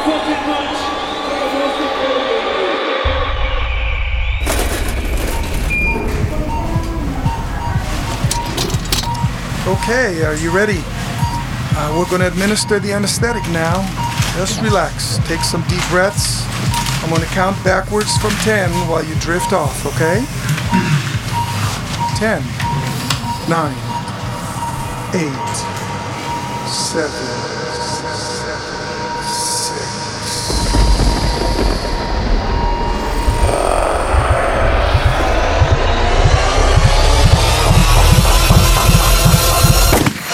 Okay, are you ready? We're going to administer the anesthetic now. Just relax. Take some deep breaths. I'm going to count backwards from 10 while you drift off, okay? 10, 9, 8, 7,